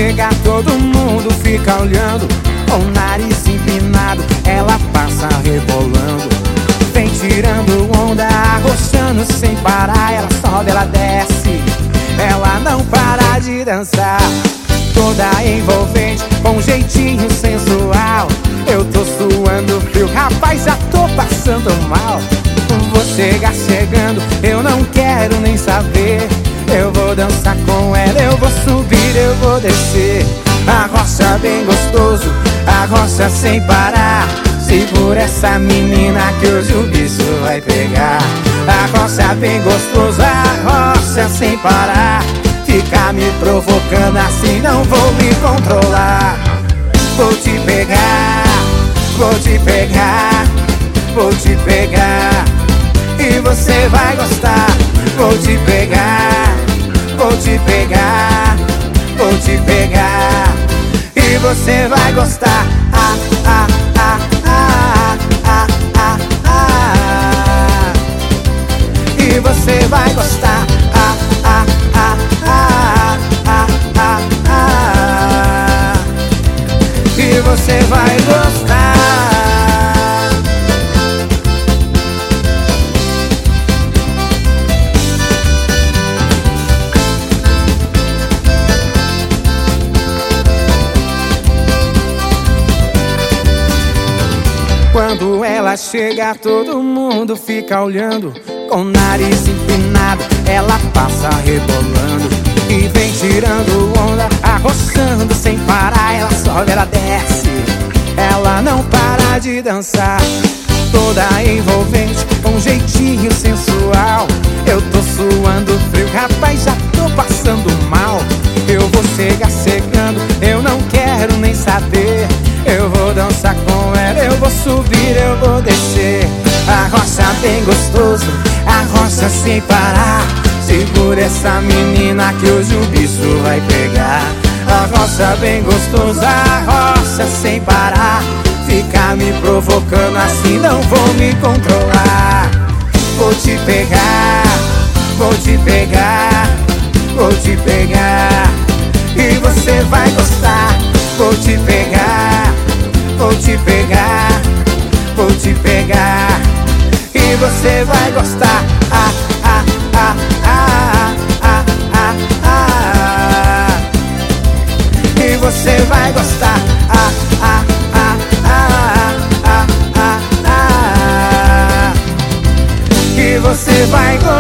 chega, todo mundo fica olhando. Com o nariz empinado, ela passa rebolando. Vem tirando onda, arrochando sem parar. Ela sobe, ela desce, ela não para de dançar. Toda envolvente, com um jeitinho sensual. Eu tô suando frio, rapaz, já tô passando mal. Você chegando, eu não quero nem saber. Eu vou dançar com ela, eu vou subir, eu vou descer. Arrocha bem gostoso, arrocha sem parar. Segura essa menina que hoje o bicho vai pegar. Arrocha bem gostoso, arrocha sem parar. Fica me provocando assim, não vou me controlar. Vou te pegar, vou te pegar, vou te pegar. E você vai gostar. Vou te pegar, vou te pegar, vou te pegar. E você vai gostar. Ah, ah, ah, ah, ah, ah, ah. E você vai gostar. Ah, ah, ah, ah, ah, ah, ah. E você vai gostar. Quando ela chega, todo mundo fica olhando. Com o nariz empinado, ela passa rebolando. E vem tirando onda, arrochando sem parar. Ela sobe, ela desce, ela não para de dançar. Toda envolvente, com um jeitinho sensual. Eu tô suando frio, rapaz, já tô passando mal. Eu vou chegar chegando, eu não quero nem saber. Eu vou dançar com ela, eu vou subir, eu vou descer. Arrocha bem gostoso, arrocha sem parar. Segura essa menina que hoje o bicho vai pegar. Arrocha bem gostoso, arrocha sem parar. Fica me provocando assim, não vou me controlar. Vou te pegar, vou te pegar, vou te pegar. E você vai gostar. Vou te pegar, vou te pegar, vou te pegar. E você vai gostar. Ah, ah, ah, ah, ah, ah, ah. E você vai gostar. Ah, ah, ah, ah, ah, ah, ah. E você vai gostar.